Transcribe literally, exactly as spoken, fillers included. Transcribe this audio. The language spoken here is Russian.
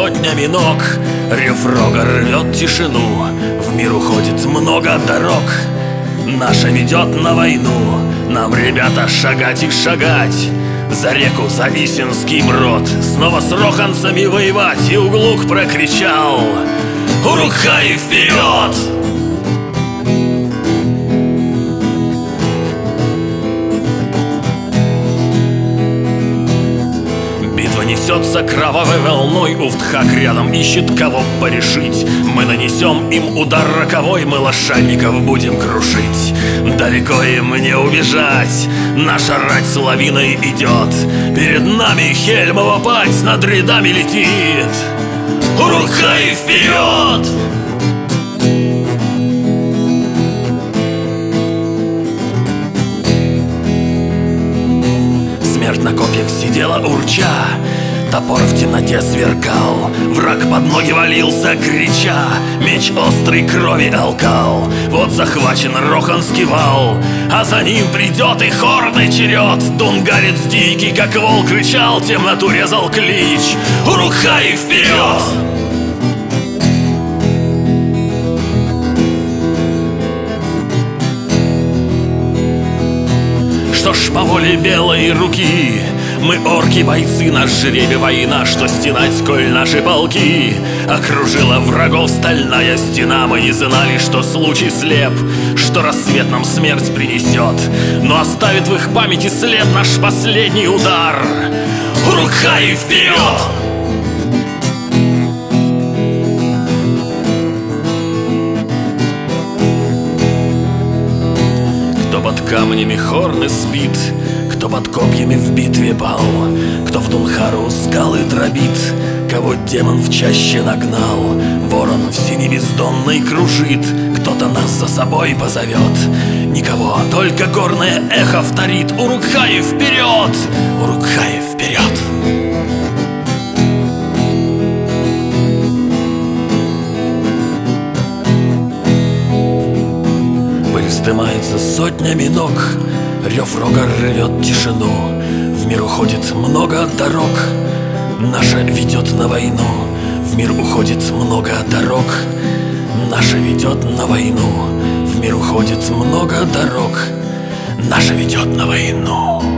сотнями ног. Рев рога рвет тишину. В мир уходит много дорог. Наша ведет на войну. Нам, ребята, шагать и шагать. За реку, за Исинский брод. Снова с роханцами воевать. И Углук прокричал: Урукхай, вперед! Несется кровавой волной, Уфтхак рядом ищет, кого порешить. Мы нанесем им удар роковой, мы лошадников будем крушить. Далеко им не убежать, наша рать с лавиной идет. Перед нами Хельмова пать над рядами летит. Урукхай, вперед! Смерть на копьях сидела урча, топор в темноте сверкал, враг под ноги валился, крича, меч острой крови алкал. Вот захвачен Роханский вал, а за ним придет и хорный черед. Тунгарец дикий, как волк, рычал, темноту резал клич: Урукхай, вперед! Что ж, по воле белой руки мы, орки, бойцы, наш жребий война, что стенать, коль наши полки. Окружила врагов стальная стена. Мы не знали, что случай слеп, что рассвет нам смерть принесет, но оставит в их памяти след наш последний удар. Урукхай, вперед! Кто под камнями Хорны спит, кто под копьями в битве пал, кто в Дунхару скалы дробит, кого демон в чаще нагнал. Ворон в синей бездонной кружит, кто-то нас за собой позовет. Никого, только горное эхо вторит: Урукхай, вперед! Урукхай, вперед! Пыль вздымается сотнями ног, рев рога рвет тишину. В мир уходит много дорог. Наша ведет на войну. В мир уходит много дорог. Наша ведет на войну. В мир уходит много дорог. Наша ведет на войну.